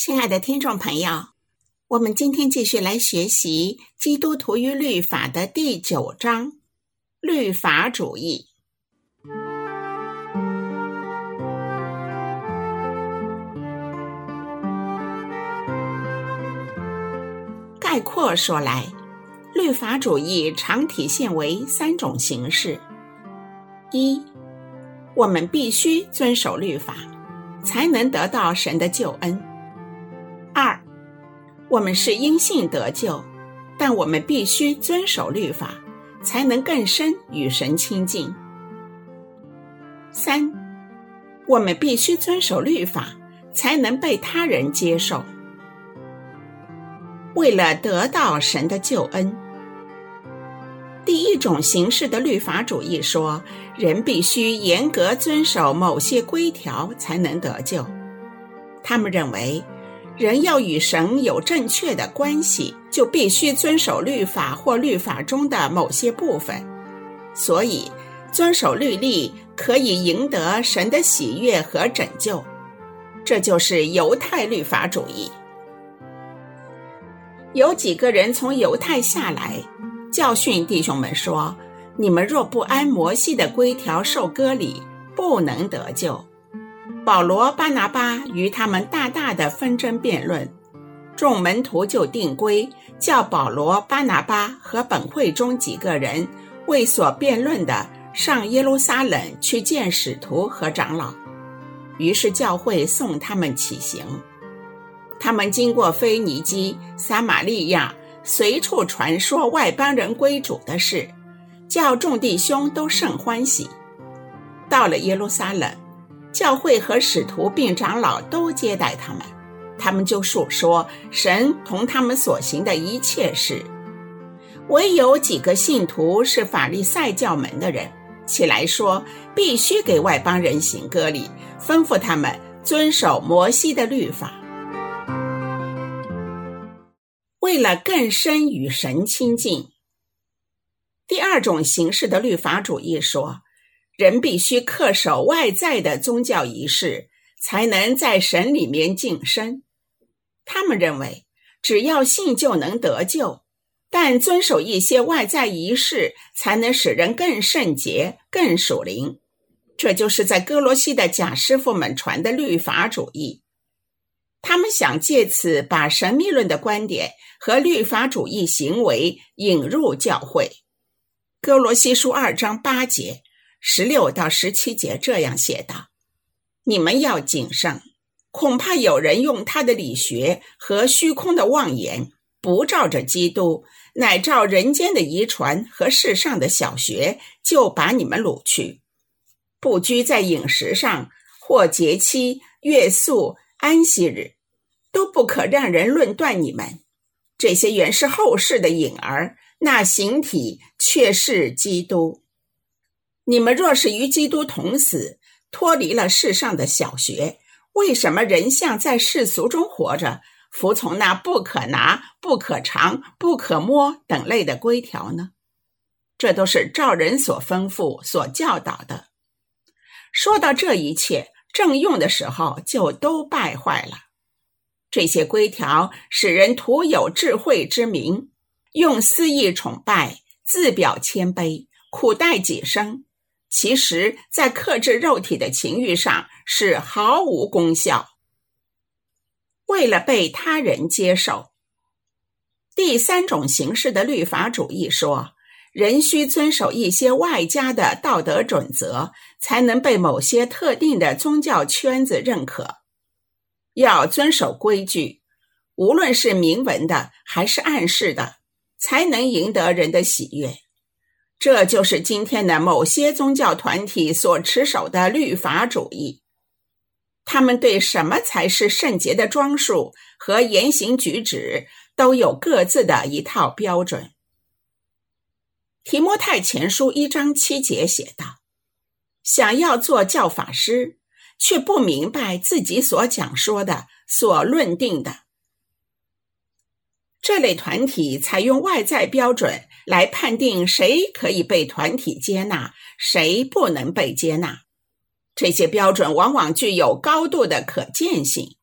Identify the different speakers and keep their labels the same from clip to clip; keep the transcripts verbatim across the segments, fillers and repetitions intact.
Speaker 1: 亲爱的听众朋友，我们今天继续来学习基督徒与律法的第九章，律法主义。概括说来，律法主义常体现为三种形式：一，我们必须遵守律法，才能得到神的救恩；二，我们是因信得救，但我们必须遵守律法，才能更深与神亲近；三，我们必须遵守律法，才能被他人接受。为了得到神的救恩，第一种形式的律法主义说，人必须严格遵守某些规条才能得救。他们认为，人要与神有正确的关系，就必须遵守律法或律法中的某些部分，所以遵守律例可以赢得神的喜悦和拯救。这就是犹太律法主义。有几个人从犹太下来，教训弟兄们说，你们若不按摩西的规条受割礼，不能得救。保罗、巴拿巴与他们大大的纷争辩论，众门徒就定规，叫保罗、巴拿巴和本会中几个人为所辩论的上耶路撒冷去见使徒和长老。于是教会送他们起行。他们经过腓尼基、撒玛利亚，随处传说外邦人归主的事，叫众弟兄都甚欢喜。到了耶路撒冷，教会和使徒并长老都接待他们，他们就述说神同他们所行的一切事。唯有几个信徒是法利赛教门的人，起来说必须给外邦人行割礼，吩咐他们遵守摩西的律法。为了更深与神亲近，第二种形式的律法主义说，人必须恪守外在的宗教仪式，才能在神里面晋升。他们认为，只要信就能得救，但遵守一些外在仪式，才能使人更圣洁、更属灵。这就是在哥罗西的假师傅们传的律法主义。他们想借此把神秘论的观点和律法主义行为引入教会。哥罗西书二章八节、十六到十七节这样写道：你们要谨慎，恐怕有人用他的理学和虚空的妄言，不照着基督，乃照人间的遗传和世上的小学，就把你们掳去。不拘在饮食上，或节期、月宿、安息日，都不可让人论断你们。这些原是后世的影儿，那形体却是基督。你们若是与基督同死，脱离了世上的小学，为什么人像在世俗中活着，服从那不可拿、不可尝、不可摸等类的规条呢？这都是照人所吩咐、所教导的。说到这一切，正用的时候就都败坏了。这些规条使人徒有智慧之名，用私意崇拜，自表谦卑，苦待己身，其实在克制肉体的情欲上是毫无功效。为了被他人接受，第三种形式的律法主义说，人需遵守一些外加的道德准则，才能被某些特定的宗教圈子认可。要遵守规矩，无论是明文的还是暗示的，才能赢得人的喜悦。这就是今天的某些宗教团体所持守的律法主义。他们对什么才是圣洁的装束和言行举止都有各自的一套标准。提摩太前书一章七节写道：想要做教法师，却不明白自己所讲说的、所论定的。这类团体采用外在标准来判定谁可以被团体接纳，谁不能被接纳。这些标准往往具有高度的可见性。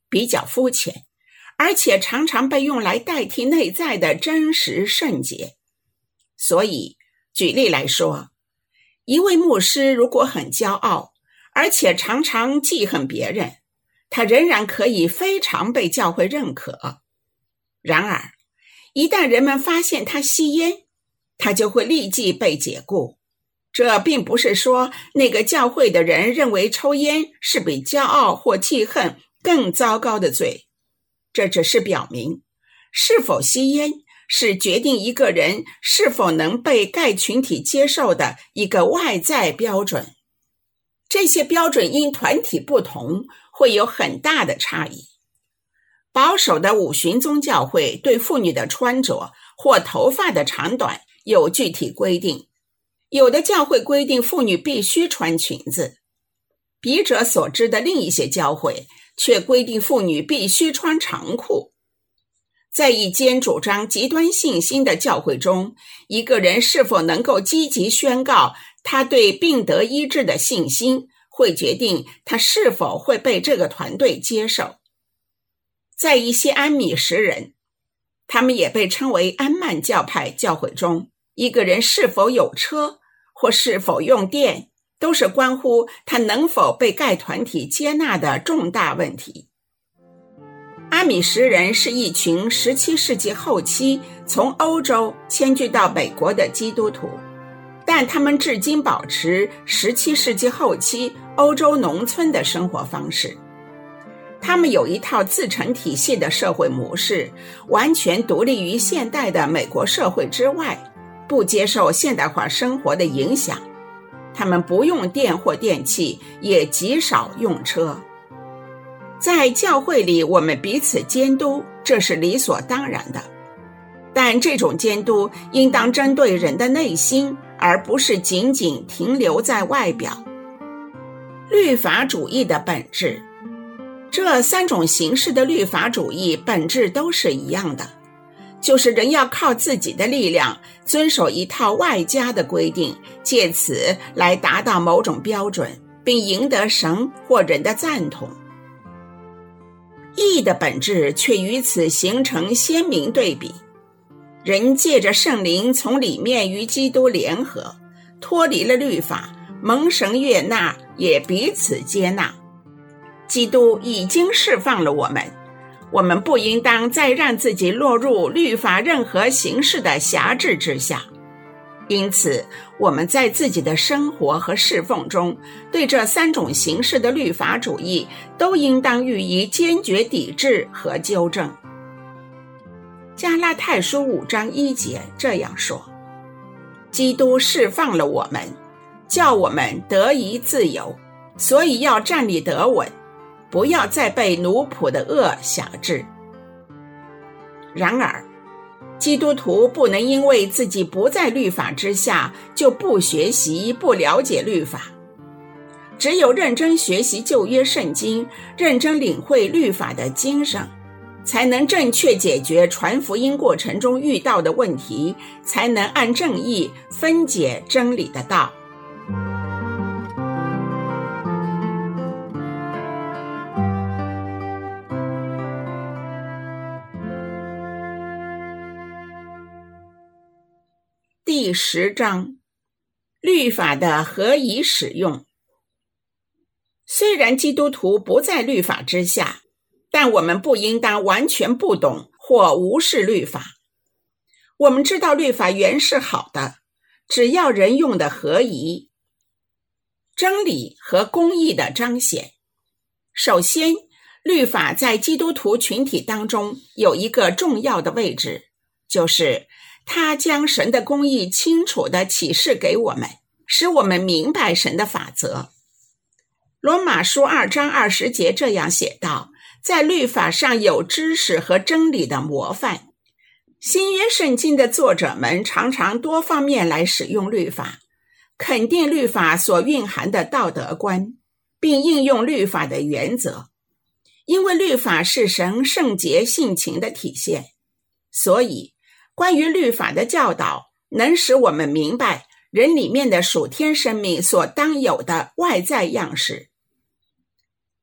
Speaker 1: 比较肤浅，而且常常被用来代替内在的真实圣洁。所以，举例来说，一位牧师如果很骄傲，而且常常记恨别人，他仍然可以非常被教会认可。然而，一旦人们发现他吸烟，他就会立即被解雇。这并不是说那个教会的人认为抽烟是比骄傲或记恨更糟糕的罪，这只是表明，是否吸烟是决定一个人是否能被该群体接受的一个外在标准。这些标准因团体不同，会有很大的差异。保守的五旬宗教会对妇女的穿着或头发的长短有具体规定，有的教会规定妇女必须穿裙子，笔者所知的另一些教会却规定妇女必须穿长裤。在一间主张极端信心的教会中，一个人是否能够积极宣告他对病得医治的信心，会决定他是否会被这个团队接受。在一些安米什人，他们也被称为安曼教派教会中，一个人是否有车或是否用电，都是关乎他能否被该团体接纳的重大问题。阿米什人是一群十七世纪后期从欧洲迁居到美国的基督徒，但他们至今保持十七世纪后期欧洲农村的生活方式。他们有一套自成体系的社会模式，完全独立于现代的美国社会之外，不接受现代化生活的影响。他们不用电或电器，也极少用车。在教会里，我们彼此监督，这是理所当然的。但这种监督应当针对人的内心，而不是仅仅停留在外表。律法主义的本质，这三种形式的律法主义本质都是一样的，就是人要靠自己的力量，遵守一套外加的规定，借此来达到某种标准，并赢得神或人的赞同。义的本质却与此形成鲜明对比。人借着圣灵从里面与基督联合，脱离了律法，蒙神悦纳，也彼此接纳。基督已经释放了我们，我们不应当再让自己落入律法任何形式的辖制之下。因此，我们在自己的生活和侍奉中，对这三种形式的律法主义都应当予以坚决抵制和纠正。加拉太书五章一节这样说：基督释放了我们，叫我们得以自由，所以要站立得稳，不要再被奴仆的恶辖制。然而，基督徒不能因为自己不在律法之下，就不学习、不了解律法。只有认真学习旧约圣经，认真领会律法的精神，才能正确解决传福音过程中遇到的问题，才能按正义分解真理的道。第十章，律法的合宜使用。虽然基督徒不在律法之下，但我们不应当完全不懂或无视律法。我们知道律法原是好的，只要人用的合宜。真理和公义的彰显。首先，律法在基督徒群体当中有一个重要的位置，就是他将神的公义清楚地启示给我们，使我们明白神的法则。罗马书二章二十节这样写道：在律法上有知识和真理的模范。新约圣经的作者们常常多方面来使用律法，肯定律法所蕴含的道德观，并应用律法的原则。因为律法是神圣洁性情的体现，所以关于律法的教导能使我们明白人里面的属天生命所当有的外在样式。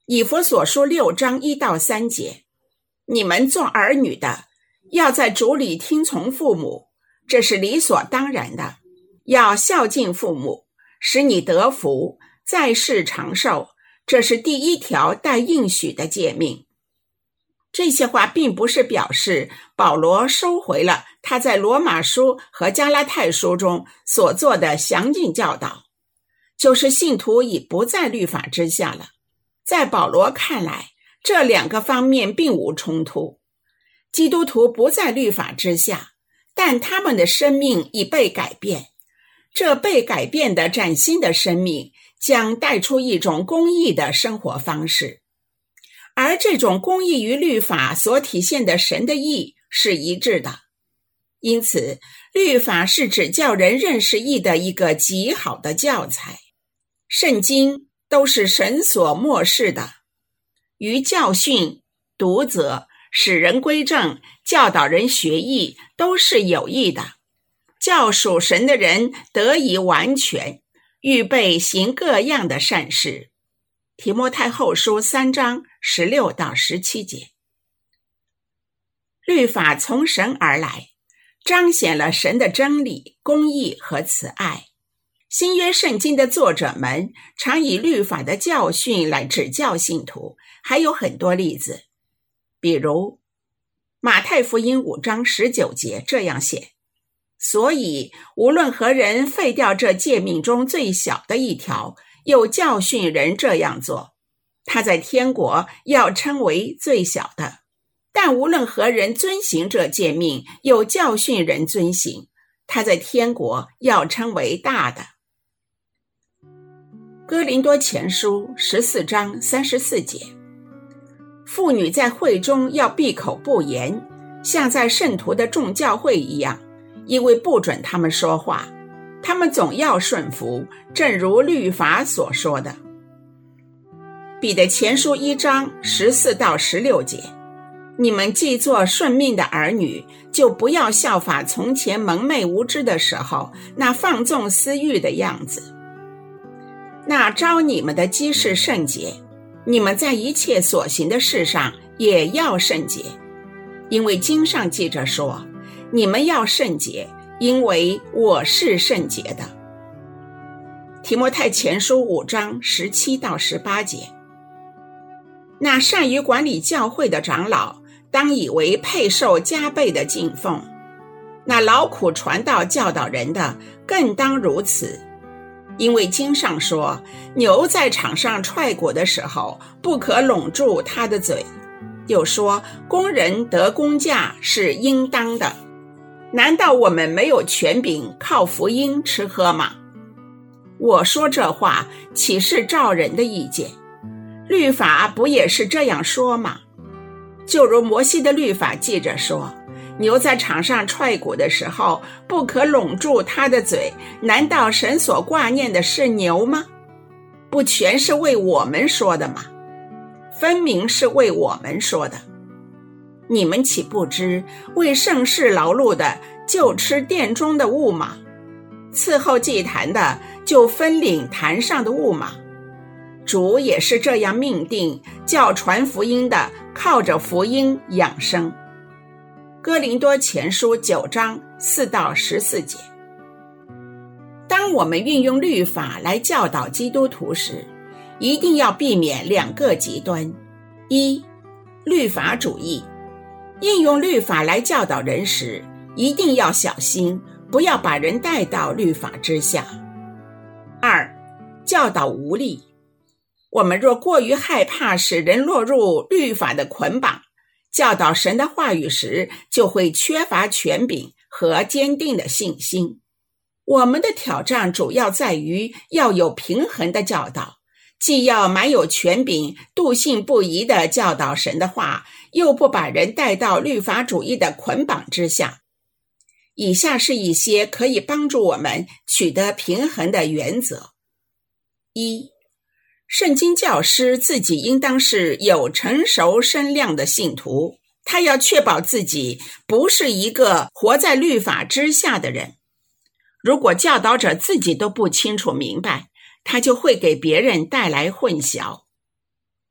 Speaker 1: 以弗所书六章一到三节，你们做儿女的，要在主里听从父母，这是理所当然的，要孝敬父母，使你得福，在世长寿，这是第一条带应许的诫命。这些话并不是表示保罗收回了他在罗马书和加拉太书中所做的详尽教导，就是信徒已不在律法之下了。在保罗看来，这两个方面并无冲突。基督徒不在律法之下，但他们的生命已被改变，这被改变的崭新的生命将带出一种公义的生活方式，而这种公义与律法所体现的神的义是一致的。因此，律法是指教人认识义的一个极好的教材。圣经都是神所默示的，于教训、督责、使人归正、教导人学义都是有益的，叫属神的人得以完全，预备行各样的善事。提摩太后书三章十六到十七节。律法从神而来，彰显了神的真理、公义和慈爱。新约圣经的作者们常以律法的教训来指教信徒，还有很多例子。比如马太福音五章十九节这样写，所以无论何人废掉这诫命中最小的一条，又教训人这样做，他在天国要称为最小的。但无论何人遵行这诫命，又教训人遵行，他在天国要称为大的。哥林多前书十四章三十四节，妇女在会中要闭口不言，像在圣徒的众教会一样，因为不准他们说话，他们总要顺服，正如律法所说的。彼得前书一章十四到十六节，你们既做顺命的儿女，就不要效法从前蒙昧无知的时候那放纵私欲的样子。那召你们的既是圣洁，你们在一切所行的事上也要圣洁，因为经上记着说，你们要圣洁，因为我是圣洁的。提摩太前书五章十七到十八节，那善于管理教会的长老，当以为配受加倍的敬奉，那劳苦传道教导人的，更当如此。因为经上说，牛在场上踹鼓的时候，不可拢住它的嘴。又说，工人得工价是应当的。难道我们没有权柄靠福音吃喝吗？我说这话岂是照人的意见？律法不也是这样说吗？就如摩西的律法记着说，牛在场上踹鼓的时候，不可拢住它的嘴，难道神所挂念的是牛吗？不全是为我们说的吗？分明是为我们说的。你们岂不知为圣事劳碌的，就吃殿中的物吗？伺候祭坛的，就分领坛上的物吗？主也是这样命定，叫传福音的靠着福音养生。哥林多前书九章四到十四节。当我们运用律法来教导基督徒时，一定要避免两个极端。一、律法主义。应用律法来教导人时，一定要小心，不要把人带到律法之下。二、教导无力。我们若过于害怕使人落入律法的捆绑，教导神的话语时，就会缺乏权柄和坚定的信心。我们的挑战主要在于要有平衡的教导，既要满有权柄，笃信不疑地教导神的话，又不把人带到律法主义的捆绑之下。以下是一些可以帮助我们取得平衡的原则。一、圣经教师自己应当是有成熟身量的信徒，他要确保自己不是一个活在律法之下的人。如果教导者自己都不清楚明白，他就会给别人带来混淆。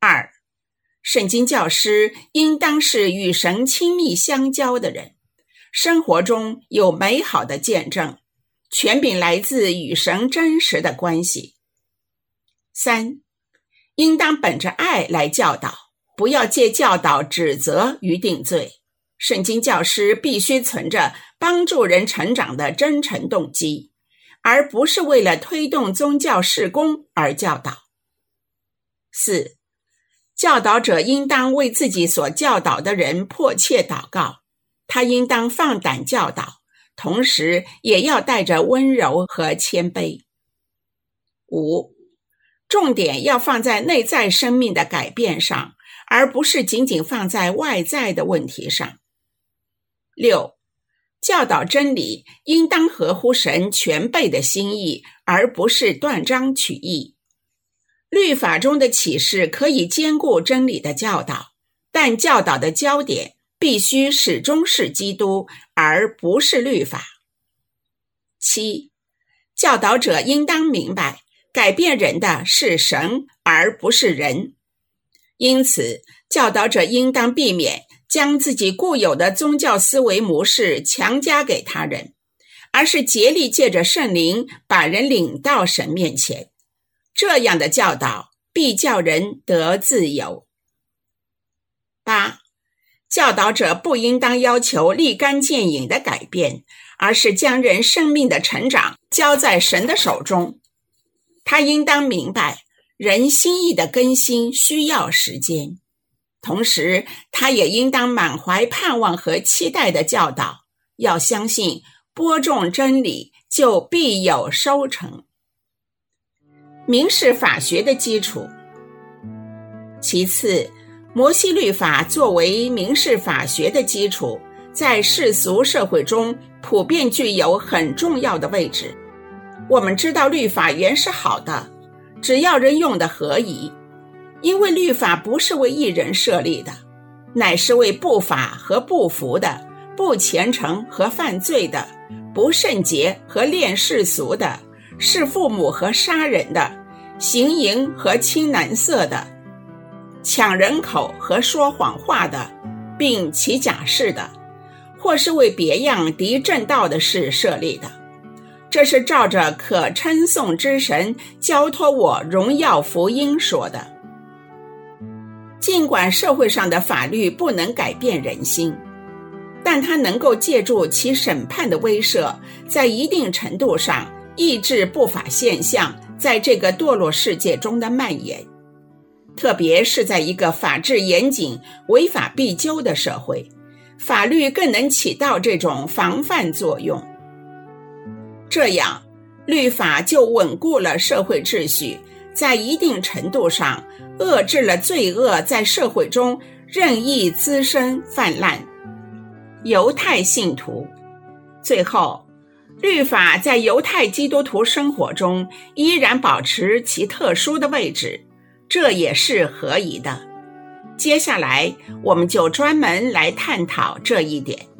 Speaker 1: 二，圣经教师应当是与神亲密相交的人，生活中有美好的见证，权柄来自与神真实的关系。三，应当本着爱来教导，不要借教导指责与定罪。圣经教师必须存着帮助人成长的真诚动机，而不是为了推动宗教事工而教导。四，教导者应当为自己所教导的人迫切祷告，他应当放胆教导，同时也要带着温柔和谦卑。五，重点要放在内在生命的改变上，而不是仅仅放在外在的问题上。六，教导真理应当合乎神全备的心意，而不是断章取义。律法中的启示可以兼顾真理的教导，但教导的焦点必须始终是基督，而不是律法。七，教导者应当明白，改变人的是神，而不是人。因此，教导者应当避免将自己固有的宗教思维模式强加给他人，而是竭力借着圣灵把人领到神面前。这样的教导必叫人得自由。八，教导者不应当要求立竿见影的改变，而是将人生命的成长交在神的手中。他应当明白，人心意的更新需要时间。同时，他也应当满怀盼望和期待的教导，要相信播种真理就必有收成。民事法学的基础。其次，摩西律法作为民事法学的基础，在世俗社会中普遍具有很重要的位置。我们知道律法原是好的，只要人用的合宜，因为律法不是为一人设立的，乃是为不法和不服的，不虔诚和犯罪的，不圣洁和恋世俗的，弑父母和杀人的，行淫和亲男色的，抢人口和说谎话的，并起假誓的，或是为别样敌正道的事设立的。这是照着可称颂之神交托我荣耀福音说的。尽管社会上的法律不能改变人心，但它能够借助其审判的威慑，在一定程度上抑制不法现象在这个堕落世界中的蔓延，特别是在一个法治严谨、违法必究的社会，法律更能起到这种防范作用。这样，律法就稳固了社会秩序，在一定程度上遏制了罪恶在社会中任意滋生泛滥。犹太信徒。最后，律法在犹太基督徒生活中依然保持其特殊的位置，这也是合宜的。接下来，我们就专门来探讨这一点。